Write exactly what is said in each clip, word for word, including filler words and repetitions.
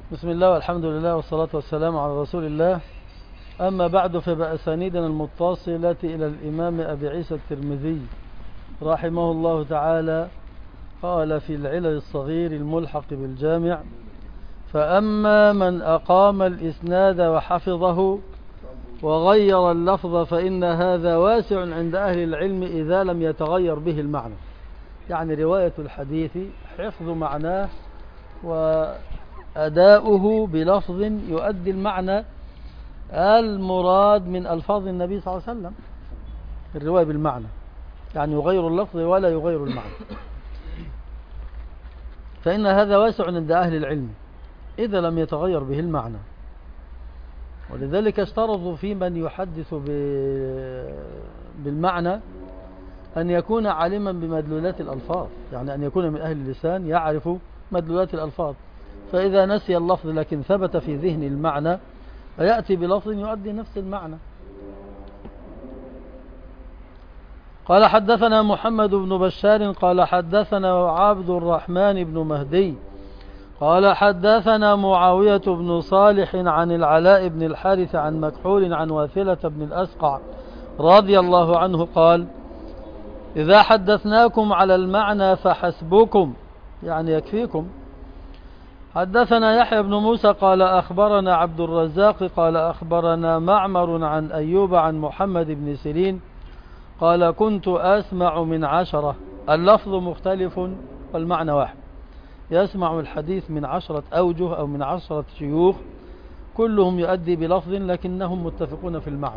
بسم الله والحمد لله والصلاة والسلام على رسول الله. أما بعد، فبأسانيدنا المتصلة إلى الإمام أبي عيسى الترمذي رحمه الله تعالى قال في العلل الصغير الملحق بالجامع: فأما من أقام الإسناد وحفظه وغير اللفظ فإن هذا واسع عند أهل العلم إذا لم يتغير به المعنى. يعني رواية الحديث حفظ معناه وأداؤه بلفظ يؤدي المعنى المراد من ألفاظ النبي صلى الله عليه وسلم. الرواية بالمعنى يعني يغير اللفظ ولا يغير المعنى، فإن هذا واسع عند أهل العلم إذا لم يتغير به المعنى. ولذلك اشترطوا في من يحدث بالمعنى أن يكون عالما بمدلولات الألفاظ، يعني أن يكون من أهل اللسان يعرف مدلولات الألفاظ، فإذا نسي اللفظ لكن ثبت في ذهن المعنى فيأتي بلفظ يؤدي نفس المعنى. قال: حدثنا محمد بن بشار قال حدثنا عبد الرحمن بن مهدي قال حدثنا معاوية بن صالح عن العلاء بن الحارث عن مكحول عن واثلة بن الأسقع رضي الله عنه قال: إذا حدثناكم على المعنى فحسبكم، يعني يكفيكم. حدثنا يحيى بن موسى قال أخبرنا عبد الرزاق قال أخبرنا معمر عن أيوب عن محمد بن سيرين قال: كنت أسمع من عشرة، اللفظ مختلف والمعنى واحد، يسمع الحديث من عشرة أوجه أو من عشرة شيوخ كلهم يؤدي بلفظ لكنهم متفقون في المعنى.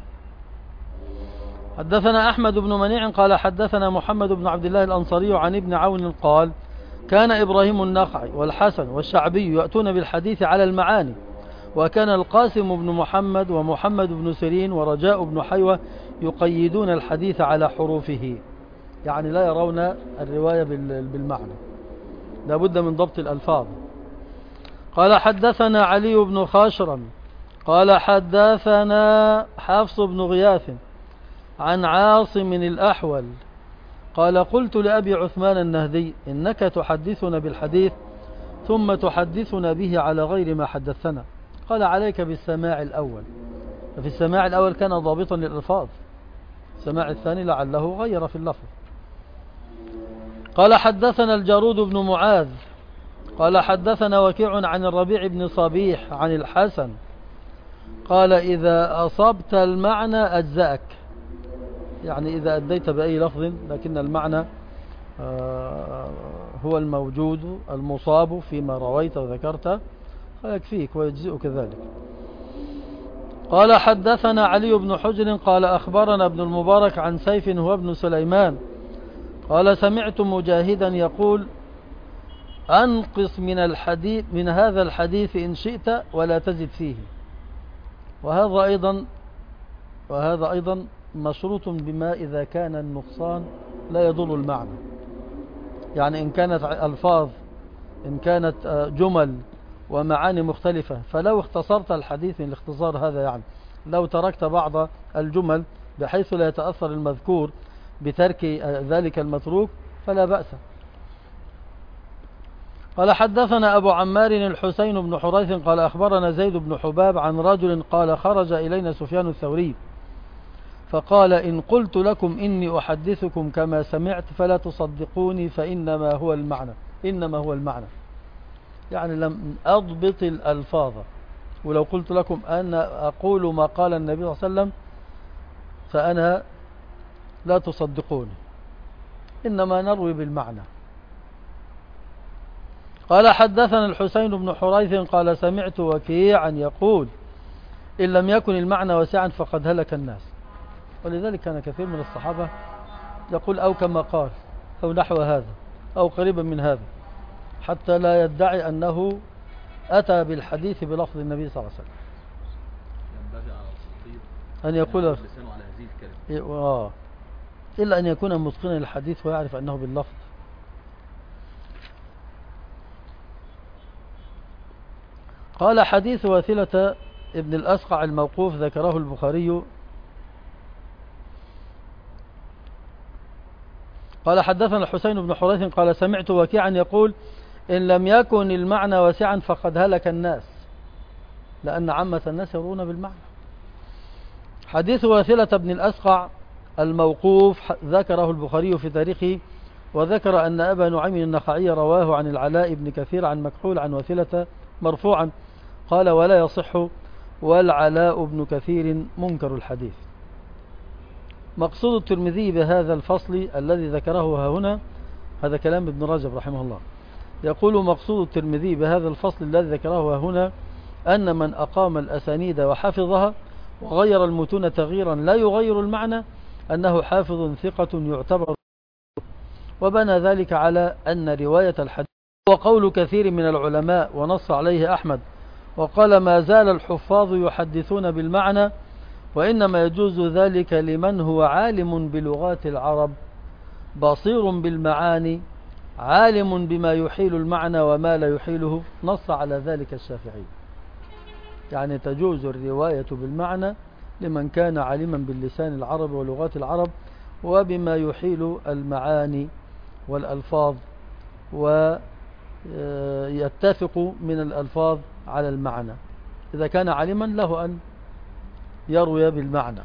حدثنا أحمد بن منيع قال حدثنا محمد بن عبد الله الأنصاري عن ابن عون قال: كان إبراهيم النخعي والحسن والشعبي يأتون بالحديث على المعاني، وكان القاسم بن محمد ومحمد بن سيرين ورجاء بن حيوة يقيدون الحديث على حروفه، يعني لا يرون الرواية بالمعنى، لا بد من ضبط الألفاظ. قال: حدثنا علي بن خاشرم قال حدثنا حفص بن غياث عن عاصم الأحول قال: قلت لأبي عثمان النهدي: إنك تحدثنا بالحديث ثم تحدثنا به على غير ما حدثنا. قال: عليك بالسماع الأول. ففي السماع الأول كان ضابطا للألفاظ، السماع الثاني لعله غير في اللفظ. قال: حدثنا الجارود بن معاذ قال حدثنا وكيع عن الربيع بن صبيح عن الحسن قال: إذا أصبت المعنى أجزأك، يعني إذا أديت بأي لفظ لكن المعنى هو الموجود المصاب فيما رويت وذكرت فيكفيك ويجزئك ذلك. قال: حدثنا علي بن حجر قال أخبرنا ابن المبارك عن سيف هو ابن سليمان قال: سمعت مجاهدا يقول: أنقص من الحديث من هذا الحديث إن شئت ولا تزد فيه. وهذا أيضا وهذا أيضا مشروط بما إذا كان النقصان لا يضر المعنى، يعني إن كانت ألفاظ إن كانت جمل ومعاني مختلفة، فلو اختصرت الحديث من الاختصار هذا، يعني لو تركت بعض الجمل بحيث لا يتأثر المذكور بترك ذلك المتروك فلا بأس. قال: حدثنا أبو عمار الحسين بن حريث قال أخبرنا زيد بن حباب عن رجل قال: خرج إلينا سفيان الثوري فقال: إن قلت لكم إني أحدثكم كما سمعت فلا تصدقوني فإنما هو المعنى إنما هو المعنى يعني لم أضبط الألفاظ، ولو قلت لكم أنا أقول ما قال النبي صلى الله عليه وسلم فأنا لا تصدقوني، إنما نروي بالمعنى. قال: حدثنا الحسين بن حريث قال سمعت وكيعا يقول: إن لم يكن المعنى واسعا فقد هلك الناس. ولذلك كان كثير من الصحابة يقول أو كما قال أو نحو هذا أو قريبا من هذا، حتى لا يدعي أنه أتى بالحديث بلفظ النبي صلى الله عليه وسلم. ينبغي على الخطيب أن يقول لسانه على هذه الكلمة، آه إلا أن يكون متقنا للحديث ويعرف أنه باللفظ. قال: حديث واثلة ابن الأسقع الموقوف ذكره البخاري. قال: حدثنا الحسين بن حريث قال سمعت وكيعا يقول: إن لم يكن المعنى واسعا فقد هلك الناس، لأن عامة الناس يرون بالمعنى. حديث واثلة بن الأسقع الموقوف ذكره البخاري في تاريخه، وذكر أن أبا نعيم النخعي رواه عن العلاء بن كثير عن مكحول عن واثلة مرفوعا، قال ولا يصح، والعلاء بن كثير منكر الحديث. مقصود الترمذي بهذا الفصل الذي ذكره ها هنا، هذا كلام ابن رجب رحمه الله، يقول مقصود الترمذي بهذا الفصل الذي ذكره ها هنا أن من أقام الأسانيد وحفظها وغير المتون تغييرا لا يغير المعنى أنه حافظ ثقة يعتبر، وبنى ذلك على أن رواية الحديث وقول كثير من العلماء ونص عليه أحمد، وقال ما زال الحفاظ يحدثون بالمعنى، وإنما يجوز ذلك لمن هو عالم بلغات العرب بصير بالمعاني عالم بما يحيل المعنى وما لا يحيله، نص على ذلك الشافعي. يعني تجوز الرواية بالمعنى لمن كان عالما باللسان العرب ولغات العرب وبما يحيل المعاني والألفاظ، ويتفق من الألفاظ على المعنى. إذا كان عالما له أن يروي بالمعنى.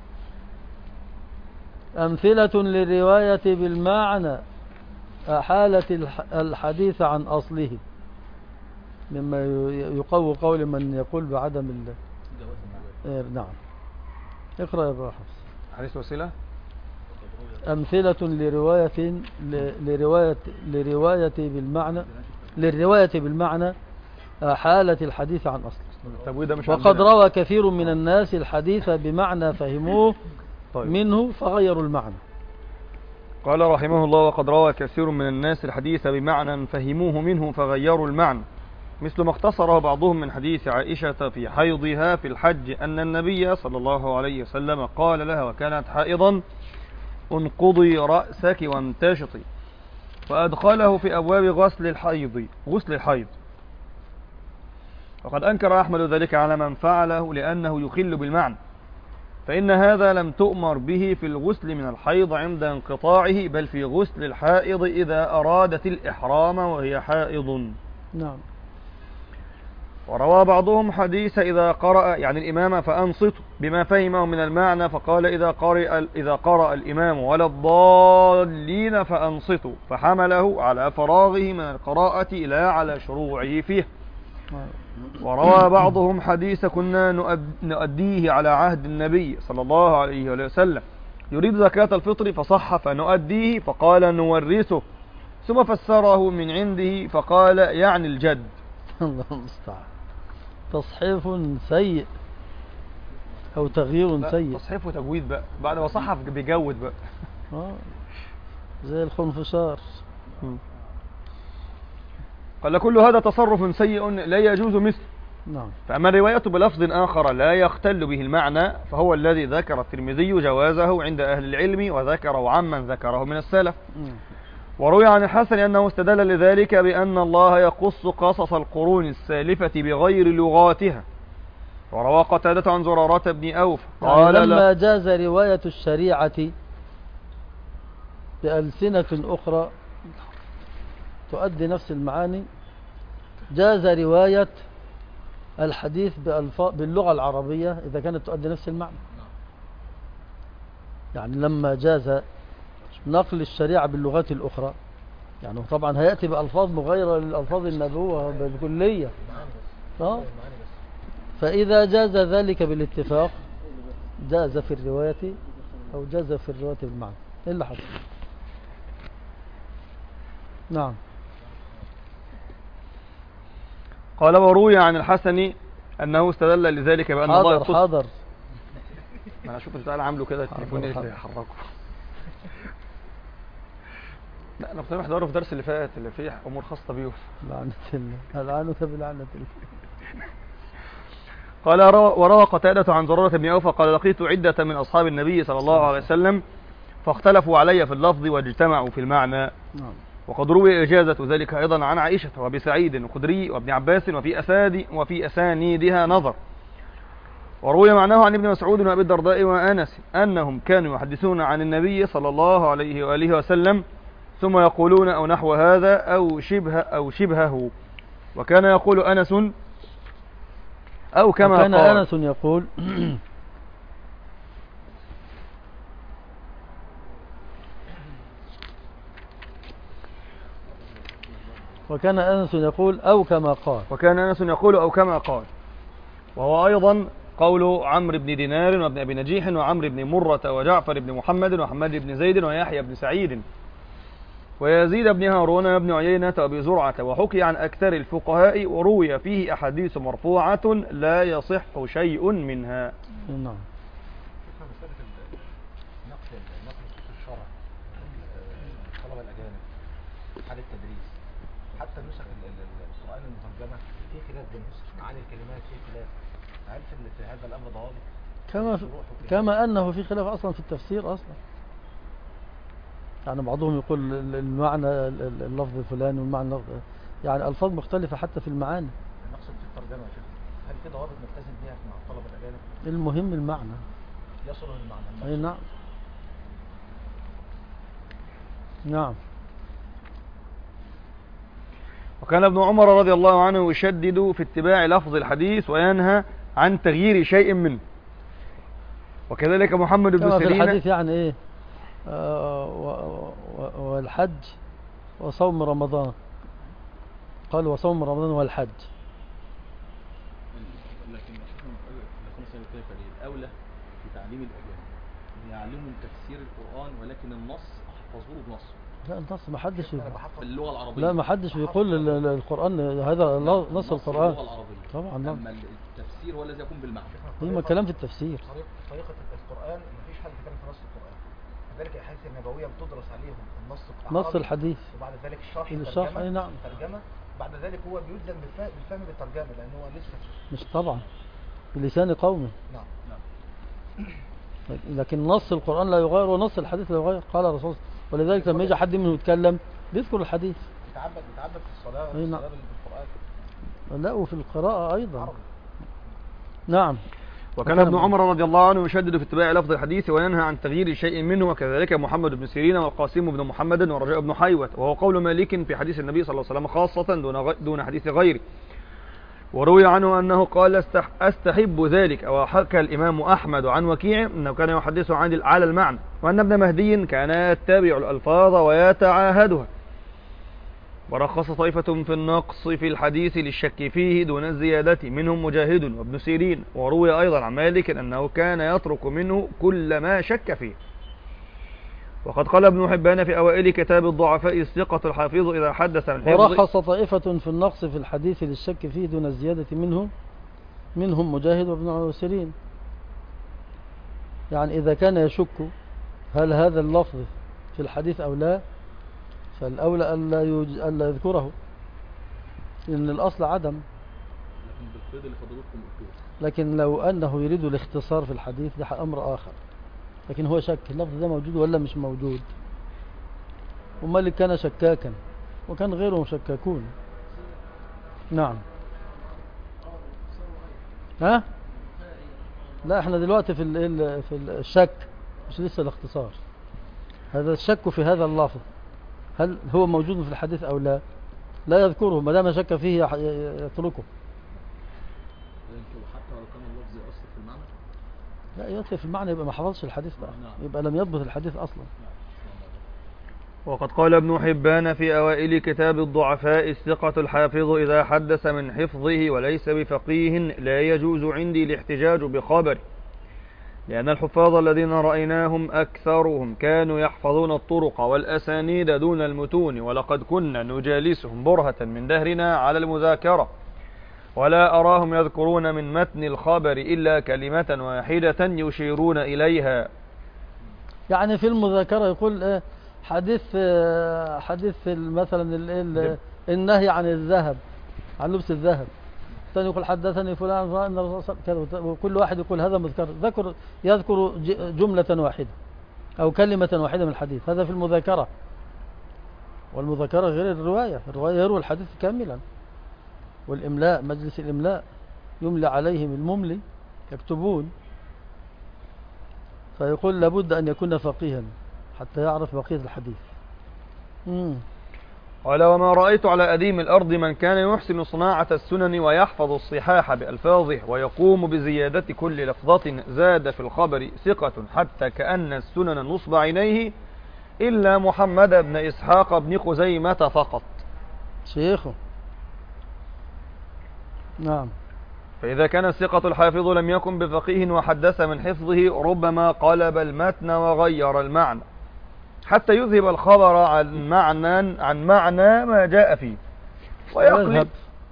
أمثلة للرواية بالمعنى أحالة الحديث عن أصله، مما يقوي قول من يقول بعدم الله. نعم، اقرأ يا أبو حفص. حديث وسيلة. أمثلة لرواية لرواية لرواية بالمعنى للرواية بالمعنى حالة الحديث عن أصله. وقد روى كثير من الناس الحديث بمعنى فهموه طيب. منه فغيروا المعنى. قال رحمه الله وقد روى كثير من الناس الحديث بمعنى فهموه منه فغيروا المعنى، مثل ما اختصره بعضهم من حديث عائشة في حيضها في الحج أن النبي صلى الله عليه وسلم قال لها وكانت حائضا انقضي رأسك وامتشطي، وأدخله في أبواب غسل الحيض غسل الحيض. وقد أنكر أحمد ذلك على من فعله لأنه يخل بالمعنى، فإن هذا لم تؤمر به في الغسل من الحيض عند انقطاعه، بل في غسل الحائض إذا أرادت الإحرام وهي حائض. نعم. وروى بعضهم حديث إذا قرأ يعني الإمام فأنصتوا بما فهمه من المعنى، فقال إذا قرأ, إذا قرأ الإمام ولا الضالين فأنصتوا، فحمله على فراغه من القراءة لا على شروعه فيه. وروى بعضهم حديث كنا نؤديه على عهد النبي صلى الله عليه وسلم يريد زكاة الفطر فصح فنؤديه، فقال نورثه، ثم فسره من عنده فقال يعني الجد. الله المستعان، تصحيف سيء أو تغيير سيء. تصحيف وتجويد بقى، بعد ما صحف بيجود بقى. آه زي الخنفشار. قال كل هذا تصرف سيء لا يجوز مثله. نعم. فأما الرواية بلفظ آخر لا يختل به المعنى فهو الذي ذكر الترمذي جوازه عند أهل العلم، وذكره عمن ذكره من السلف. م. وروي عن الحسن أنه استدل لذلك بأن الله يقص قصص القرون السالفة بغير لغاتها. وروى قتادة عن زرارة بن أوف قال يعني لما جاز رواية الشريعة بألسنة أخرى تؤدي نفس المعاني، جاز رواية الحديث باللغة العربية إذا كانت تؤدي نفس المعنى. يعني لما جاز نقل الشريعة باللغات الأخرى، يعني طبعا هيأتي بألفاظ مغايرة للألفاظ النبوة بالكلية. آه. فإذا جاز ذلك بالاتفاق جاز في الرواية أو جاز في الرواية بالمعنى. إيه اللي حصل؟ نعم. قال وروي عن الحسن أنه استدل لذلك بأن الله يقص. حاضر أنا أشوف تعالى عامله كده التليفون اللي يحركه. لا أنا كنت محضره في درس اللي فات اللي فيه أمور خاصة بيه. لعنة الله، لعنك بلعنة الله. قال وروى قتادة عن زرارة بن أوفى قال لقيت عدة من أصحاب النبي صلى الله عليه وسلم فاختلفوا علي في اللفظ واجتمعوا في المعنى. نعم. وقد روي إجازة ذلك أيضا عن عائشة وأبي سعيد الخدري وابن عباس وفي أساد وفي أسانيدها نظر. وروي معناه عن ابن مسعود وأبي الدرداء وأنس أنهم كانوا يحدثون عن النبي صلى الله عليه وآله وسلم ثم يقولون أو نحو هذا أو شبه أو شبهه. وكان يقول أنس أو كما وكان قال. أنس يقول وكان أنس يقول أو كما قال وكان أنس يقول أو كما قال. وهو أيضا قول عمرو بن دينار وابن أبي نجيح وعمرو بن مرة وجعفر بن محمد وحماد بن زيد ويحيى بن سعيد ويزيد بن هارون وابن عيينة وابي زرعة. وحكي عن أكثر الفقهاء وروي فيه أحاديث مرفوعة لا يصح شيء منها. نعم. مسألة نقل نقل الشرع الطلبة الأجانب حال التدريس حتى نسخ القرآن المترجمة في خلاف بين معاني الكلمات في خلاف. هل في هذا الأمر ضوابط؟ كما كما أنه في خلاف أصلا في التفسير أصلا. يعني بعضهم يقول المعنى اللفظ الفلاني والمعنى اللفظ، يعني ألفاظ مختلفة حتى في المعاني. نقصد في الترجمة يا شيخ، هل في ضوابط نلتزم بها مع الطلبة الأجانب؟ المهم المعنى يصلوا للمعنى. أي نعم. نعم. وكان ابن عمر رضي الله عنه يشدد في اتباع لفظ الحديث وينهى عن تغيير شيء منه. وكذلك محمد بن سيرين في الحديث يعني ايه آه والحج وصوم رمضان، قال وصوم رمضان والحج. لكن الأولى في تعليم الأجانب أن يعلموا تفسير القرآن ولكن النص أحفظوه بنصه. لا النص ما حدش في اللغة العربية. لا ما حدش بيقول القرآن هذا نص القرآن اللغة العربية طبعا. أما التفسير هو الذي يكون بالمعنى. هي كلام في التفسير. طريقة القرآن ما فيش حد كلام في نص القرآن، لذلك الأحاديث النبوية بتدرس عليهم النص نص الحديث وبعد ذلك الشرح الشرح اي نعم الترجمة. بعد ذلك هو بيلزم بالفهم بالترجمة لأنه هو لسه مش طبعا بلسان قومه. نعم نعم. لكن نص القرآن لا يغير ونص الحديث لا يغير. قال الرسول، ولذلك لما يجي حد منه يتكلم بيذكر الحديث. يتعبد يتعبد في الصلاة اي نعم. بالقرآن. لا وفي القراءة أيضا عربي. نعم. وكان ابن عمر رضي الله عنه يشدد في اتباع لفظ الحديث وينهى عن تغيير شيء منه. وكذلك محمد بن سيرين والقاسم بن محمد ورجاء بن حيوة. وهو قول مالك في حديث النبي صلى الله عليه وسلم خاصة دون غ... دون حديث غيره. وروي عنه أنه قال استح... أستحب ذلك. وحكى الإمام أحمد عن وكيع أنه كان يحدث عن على المعنى، وأن ابن مهدي كان يتبع الألفاظ ويتعاهدها. ورخص طائفة في النقص في الحديث للشك فيه دون الزيادة منهم مجاهد وابن سيرين. وروي أيضا عن مالك أنه كان يترك منه كل ما شك فيه. وقد قال ابن حبان في أوائل كتاب الضعفاء الثقة الحافظ إذا حدث من حفظ. ورخص طائفة في النقص في الحديث للشك فيه دون الزيادة منهم منهم مجاهد وابن سيرين. يعني إذا كان يشك هل هذا اللفظ في الحديث أو لا فالأولى ألا, يوج... ألا يذكره، لأن الأصل عدم. لكن بالقيد اللي فضلتكم قلتوه. لكن لو أنه يريد الاختصار في الحديث ده أمر آخر. لكن هو شك اللفظ ده موجود ولا مش موجود. ومالك كان شكاكا وكان غيره شكاكون. نعم. ها لا احنا دلوقتي في ال... في الشك مش لسه الاختصار. هذا الشك في هذا اللفظ هل هو موجود في الحديث أو لا، لا يذكره ما دام شك فيه يتركه. حتى لو كان اللفظ يؤثر في المعنى. لا يؤثر في المعنى يبقى ما حفظش الحديث بقى، يبقى لم يضبط الحديث أصلا. وقد قال ابن حبان في أوائل كتاب الضعفاء الثقة الحافظ إذا حدث من حفظه وليس بفقيه لا يجوز عندي الاحتجاج بخبره، لأن الحفاظ الذين رأيناهم أكثرهم كانوا يحفظون الطرق والأسانيد دون المتون، ولقد كنا نجالسهم برهة من دهرنا على المذاكرة، ولا أراهم يذكرون من متن الخبر إلا كلمة واحدة يشيرون إليها. يعني في المذاكرة يقول حديث حديث مثلا النهي عن الذهب، عن لبس الذهب، ثاني يقول حدثني فلان ان الرسول صلى الله عليه وسلم، وكل واحد يقول هذا مذكر، ذكر يذكر جملة واحدة أو كلمة واحدة من الحديث. هذا في المذاكرة، والمذاكرة غير الرواية. الرواية يروي الحديث كاملا. والإملاء مجلس الإملاء يملى عليهم المملي يكتبون، فيقول لابد أن يكون فقيها حتى يعرف بقية الحديث. مم. قال وما رأيت على أديم الأرض من كان يحسن صناعة السنن ويحفظ الصحاح بألفاظه ويقوم بزيادة كل لفظة زاد في الخبر ثقة حتى كأن السنن نصب عينيه إلا محمد بن إسحاق بن خزيمة فقط. شيخه. نعم. فإذا كان الثقة الحافظ لم يكن بفقيه وحدث من حفظه ربما قلب المتن وغير المعنى حتى يذهب الخبر عن معنى عن معنى ما جاء فيه ويقلب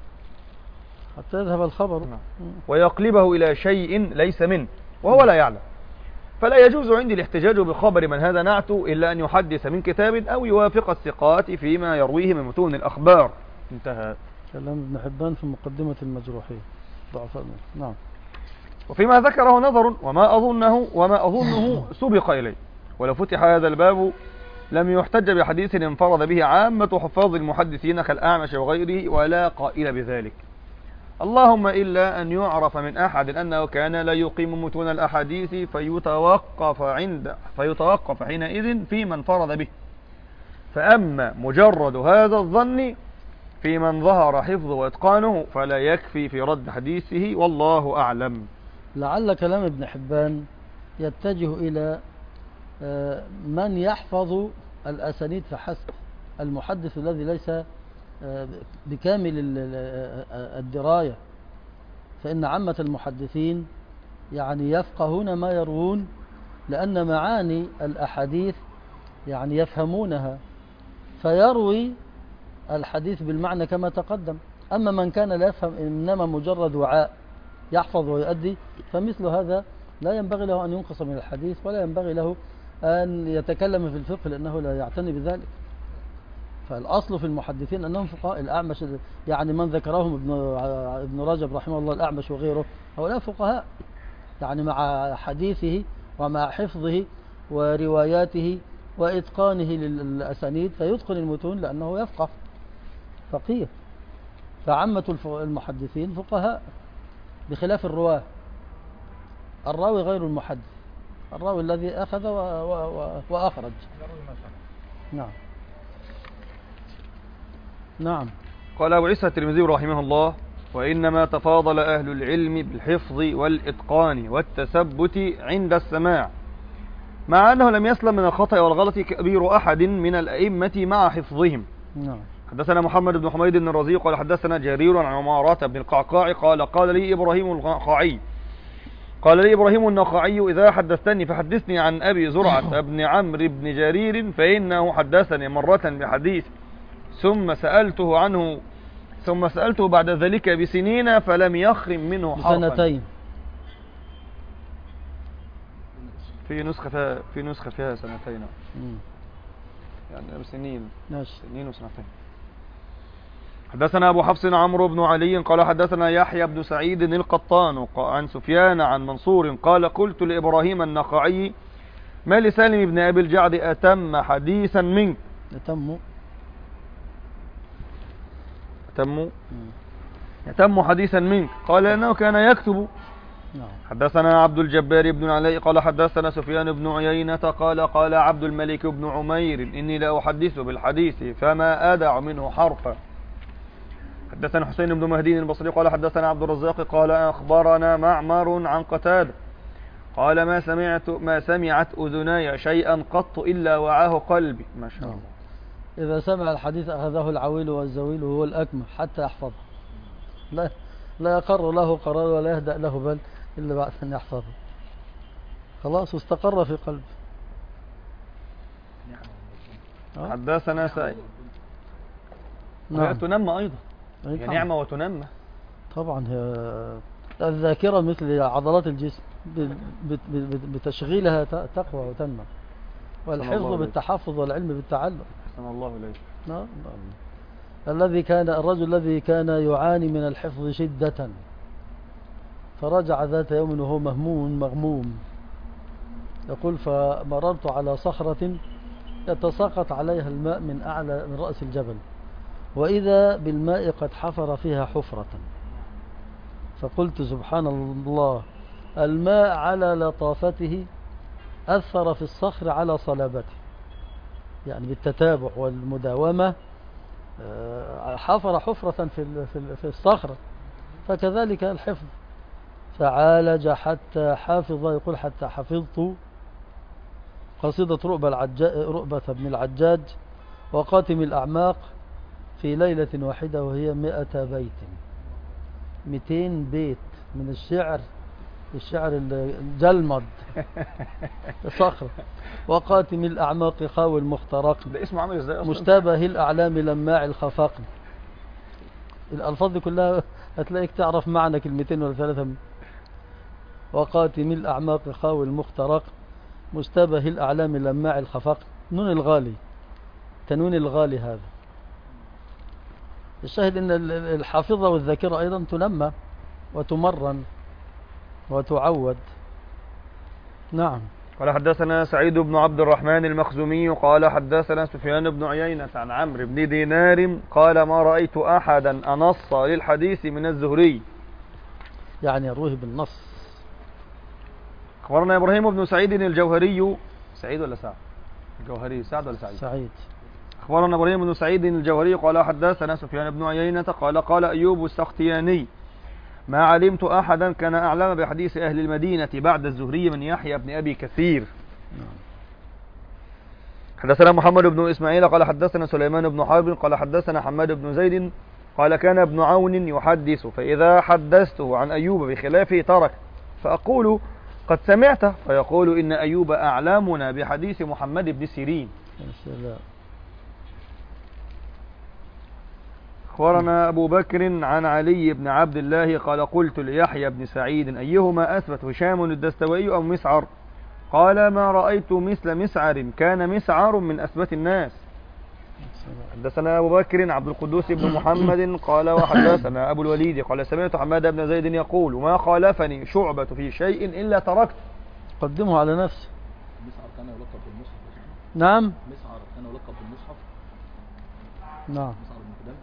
حتى يذهب الخبر ويقلبه إلى شيء ليس منه وهو لا يعلم. فلا يجوز عندي الاحتجاج بخبر من هذا نعته إلا أن يحدث من كتاب أو يوافق الثقات فيما يرويه من متون الأخبار. انتهى كلام ابن حبان في مقدمة المجروحين ضعفاء. نعم. وفيما ذكره نظر وما أظنه وما أظنه سبق إليه. ولو فتح هذا الباب لم يحتج بحديث انفرد به عامة حفاظ المحدثين كالأعمش وغيره ولا قائل بذلك، اللهم إلا أن يعرف من أحد أنه كان لا يقيم متون الأحاديث فيتوقف عند فيتوقف حينئذ في من انفرد به. فأما مجرد هذا الظن في من ظهر حفظه وإتقانه فلا يكفي في رد حديثه والله أعلم. لعل كلام ابن حبان يتجه إلى من يحفظ الأسانيد فحسب، المحدث الذي ليس بكامل الدراية، فإن عامة المحدثين يعني يفقهون ما يروون لأن معاني الأحاديث يعني يفهمونها فيروي الحديث بالمعنى كما تقدم. أما من كان لا يفهم إنما مجرد وعاء يحفظ ويؤدي فمثل هذا لا ينبغي له أن ينقص من الحديث ولا ينبغي له أن يتكلم في الفقه لأنه لا يعتني بذلك. فالأصل في المحدثين أنهم فقهاء. الأعمش يعني من ذكرهم ابن ابن رجب رحمه الله الأعمش وغيره هؤلاء فقهاء، يعني مع حديثه ومع حفظه ورواياته وإتقانه للأسانيد فيتقن المتون لأنه يفقه فقيه. فعامة المحدثين فقهاء بخلاف الرواه. الراوي غير المحدث، الراوي الذي أخذ و... و... وأخرج. نعم. نعم. قال أبو عيسى الترمذي رحمه الله وإنما تفاضل أهل العلم بالحفظ والإتقان والتثبت عند السماع، مع أنه لم يسلم من الخطأ والغلط كبير أحد من الأئمة مع حفظهم. نعم. حدثنا محمد بن حميد بن الرزي قال حدثنا جرير عن عمارة بن القعقاع قال قال لي إبراهيم النخعي قال لي إبراهيم النخعي إذا حدثتني فحدثني عن أبي زرعة بن عمرو بن جرير فإنه حدثني مرة بحديث ثم سألته عنه ثم سألته بعد ذلك بسنين فلم يخرم منه حرفا. سنتين. في نسخة فيها في نسخة فيها سنتين مم. يعني سنين ماشي. سنين وسنتين. حدثنا أبو حفص عمرو بن علي قال حدثنا يحيى بن سعيد القطان عن سفيان عن منصور قال قلت لإبراهيم النخعي ما لسالم بن أبي الجعد أتم حديثا منك يتم يتم يتم حديثا منك قال إنه كان يكتب. نعم. حدثنا عبد الجبار بن علي قال حدثنا سفيان بن عيينة قال قال عبد الملك بن عمير إني لا أحدث بالحديث فما أدع منه حرفا. حدثنا حسين بن مهدي البصري قال حدثنا عبد الرزاق قال أخبرنا معمر عن قتادة قال ما سمعت ما سمعت أذناي شيئا قط إلا وعاه قلبي. ما شاء الله. إذا سمع الحديث أخذه العويل والزويل وهو الأكمل حتى يحفظه، لا لا يقر له قرار ولا يهدأ له بل إلا بعد أن يحفظه خلاص واستقر في قلبه. حدثنا سعيد. نعم. تنمى أيضا هي طبعا. نعمة وتنمى طبعا. هي الذاكرة مثل عضلات الجسم بتشغيلها تقوى وتنمى، والحفظ بالتحفظ والعلم بالتعلم. أحسن الله إليك. نعم. الذي كان الرجل الذي كان يعاني من الحفظ شدة فرجع ذات يوم وهو مهموم مغموم يقول فمررت على صخرة يتساقط عليها الماء من أعلى من رأس الجبل وإذا بالماء قد حفر فيها حفرة، فقلت سبحان الله الماء على لطافته أثر في الصخر على صلابته، يعني بالتتابع والمداومة آه، حفر حفرة في ال- في ال- في الصخرة، فكذلك الحفظ. فعالج حتى حافظ، يقول حتى حفظت قصيدة رؤبة, العجاج رؤبة بن العجاج وقاتم الأعماق في ليلة واحدة وهي مئة بيت، مئتين بيت من الشعر، الشعر الجلمد صخرة. وقاتم الأعماق خاوي المخترق، ده اسمه عامل ازاي اصلا؟ مشتبه الأعلام لماع الخفاقن. الألفاظ دي كلها هتلاقيك تعرف معنى كلمتين ولا ثلاثة. وقاتم الأعماق خاوي المخترق، مشتبه الأعلام لماع الخفاقن. نون الغالي، تنوين الغالي هذا. الشاهد أن الحافظة والذاكرة أيضا تنمى وتمرن وتعود. نعم. قال حدثنا سعيد بن عبد الرحمن المخزومي قال حدثنا سفيان بن عيينة عن عمرو بن دينار قال ما رأيت أحدا أنص للحديث من الزهري، يعني يرويه بالنص. أخبرنا إبراهيم بن سعيد الجوهري، سعيد ولا سعد؟ الجوهري سعد ولا سعيد؟ سعيد. أخبرنا إبراهيم بن سعيد الجوهري قال حدثنا سفيان بن عيينة قال قال أيوب السختياني ما علمت أحدا كان أعلم بحديث أهل المدينة بعد الزهري من يحيى بن أبي كثير. حدثنا محمد بن إسماعيل قال حدثنا سليمان بن حرب قال حدثنا حماد بن زيد قال كان ابن عون يحدث فإذا حدثته عن أيوب بخلافه ترك، فأقول قد سمعته فيقول إن أيوب أعلمنا بحديث محمد بن سيرين. أخبرنا أبو بكر عن علي بن عبد الله قال قلت ليحيى بن سعيد أيهما أثبت هشام الدستوائي أو مسعر؟ قال ما رأيت مثل مسعر، كان مسعر من أثبت الناس. حدثنا أبو بكر عبد القدوس بن محمد قال وحدثنا أبو الوليد قال سمعت حماد بن زيد يقول ما خالفني شعبة في شيء إلا تركت. قدمه على نفسه. مسعر كان يلقب بالمصحف. نعم. مسعر كان يلقب بالمصحف. نعم. مسعر بن قدام.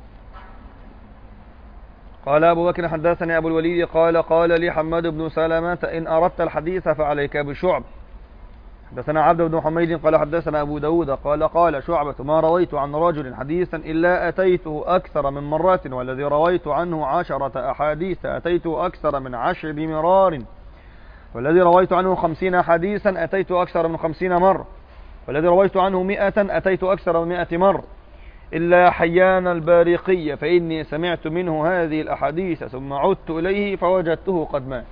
قال أبو بكر حدثني أبو الوليد قال قال لي حماد بن سلمة إن أردت الحديث فعليك بشعب. حدثنا عبد بن حميد قال حدثنا أبو داود قال قال شعبة ما رويت عن رجل حديثا إلا أتيته أكثر من مرات، والذي رويت عنه عشرة أحاديث أتيته أكثر من عشر مرار، والذي رويت عنه خمسين حديثا أتيته أكثر من خمسين مرة، والذي رويت عنه مئة أتيته أكثر من مئة مرة، إلا حيان البارقية فإني سمعت منه هذه الأحاديث ثم عدت إليه فوجدته قد مات.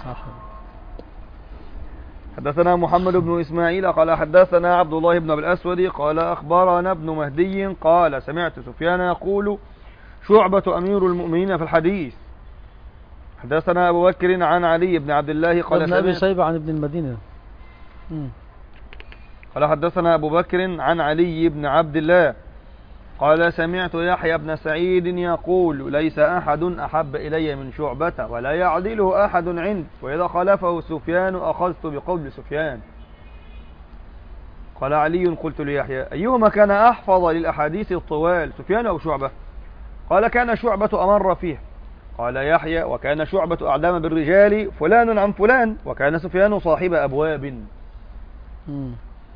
حدثنا محمد بن إسماعيل قال حدثنا عبد الله بن أبي الأسود قال أخبرنا ابن مهدي قال سمعت سفيان يقول شعبة أمير المؤمنين في الحديث. حدثنا أبو بكر عن علي بن عبد الله قال ابن أبي شيبة عن ابن المدينة. مم. قال حدثنا أبو بكر عن علي بن عبد الله قال سمعت يحيى بن سعيد يقول ليس أحد أحب إلي من شعبة ولا يعدله أحد عند، وإذا خالفه سفيان أخذت بقول سفيان. قال علي قلت ليحيى أيهما كان أحفظ للأحاديث الطوال سفيان أو شعبة؟ قال كان شعبة أمر فيه. قال يحيى وكان شعبة أعلم بالرجال فلان عن فلان، وكان سفيان صاحب أبواب. مم.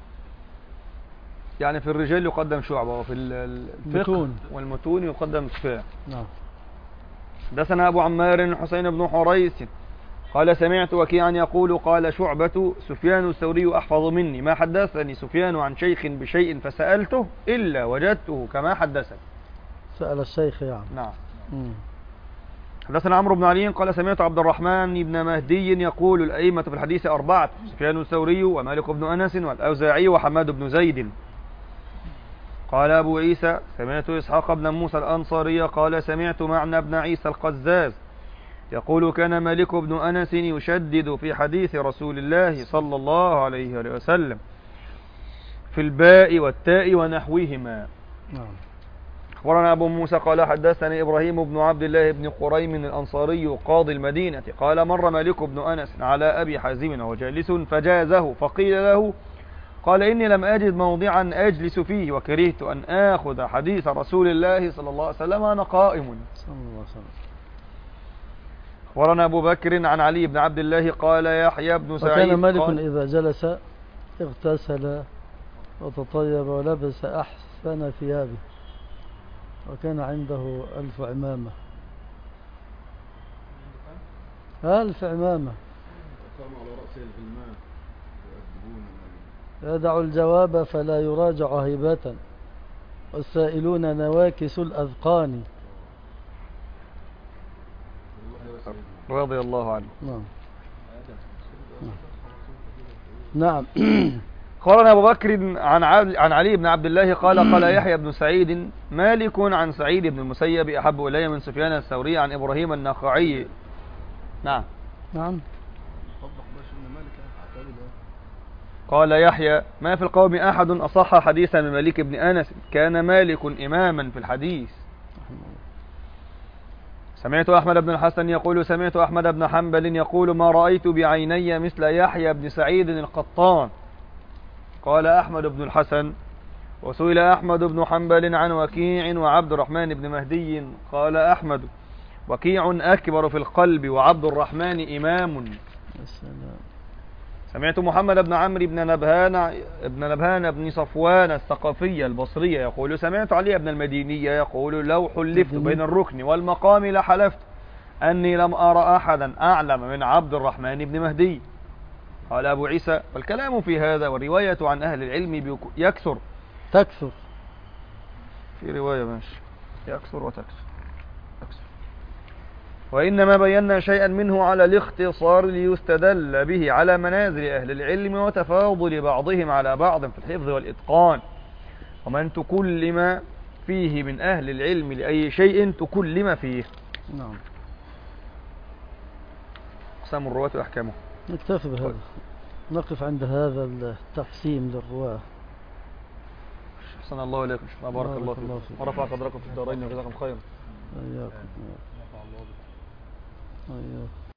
يعني في الرجال يقدم شعبة، وفي الفقه والمتون يقدم سفيان. نعم. حدثنا أبو عمار حسين بن حريث قال سمعت وكيعا يقول قال شعبة سفيان الثوري أحفظ مني، ما حدثني سفيان عن شيخ بشيء فسألته إلا وجدته كما حدثني. سأل الشيخ يعني. نعم. مم. حدثنا عمرو بن علي قال سمعت عبد الرحمن بن مهدي يقول الأئمة في الحديث أربعة سفيان الثوري ومالك بن أنس والأوزاعي وحماد بن زيد. قال أبو عيسى سمعت إسحاق بن موسى الأنصاري قال سمعت معنى بن عيسى القزاز يقول كان مالك بن أنس يشدد في حديث رسول الله صلى الله عليه وسلم في الباء والتاء ونحوهما. نعم. أخبرنا أبو موسى قال حدثني إبراهيم بن عبد الله بن قريم الأنصاري قاضي المدينة قال مر مالك بن أنس على أبي حازم وهو جالس فجازه فقيل له قال إني لم أجد موضعا أجلس فيه وكرهت أن آخذ حديث رسول الله صلى الله عليه وسلم أنا قائم. صلى الله عليه وسلم. أخبرنا أبو بكر عن علي بن عبد الله قال يحيى بن سعيد وكان مالك قال إذا جلس اغتسل وتطيب ولبس أحسن ثيابه، وكان عنده ألف عمامة. ألف عمامة. قام على رأسه الغلمان يؤدبون. يدع الجواب فلا يراجع هيبة، والسائلون نواكس الأذقان. رضي الله عنه. نعم. نعم. قال أبو بكر عن عن علي بن عبد الله قال قال يحيى بن سعيد مالك عن سعيد بن المسيب أحب إلي من سفيان الثوري عن إبراهيم النخعي. نعم. نعم. قال يحيى ما في القوم أحد أصح حديثا من مالك بن أنس، كان مالك إماما في الحديث. سمعت أحمد بن الحسن يقول سمعت أحمد بن حنبل يقول ما رأيت بعيني مثل يحيى بن سعيد القطان. قال أحمد بن الحسن وسئل أحمد بن حنبل عن وكيع وعبد الرحمن بن مهدي، قال أحمد وكيع أكبر في القلب وعبد الرحمن إمام. السلام. سمعت محمد بن عمرو بن نبهان ابن نبهان بن صفوان الثقفي البصري يقول سمعت علي بن المديني يقول لو حلفت بين الركن والمقام لحلفت أني لم أرى أحدا أعلم من عبد الرحمن بن مهدي. قال أبو عيسى والكلام في هذا والرواية عن أهل العلم يكثر تكثر في رواية ماشي يكثر وتكثر أكثر. وإنما بينا شيئا منه على الاختصار ليستدل به على منازل أهل العلم وتفاضل بعضهم على بعض في الحفظ والإتقان، ومن تكلم فيه من أهل العلم لأي شيء تكلم فيه. نعم. أقسام الرواة وأحكامه. نكتفي بهذا، نقف عند هذا التقسيم للرواة. أحسن الله إليكم، بارك الله فيكم ورفع قدركم في الدارين وجزاكم خيرا. إياكم. إياكم.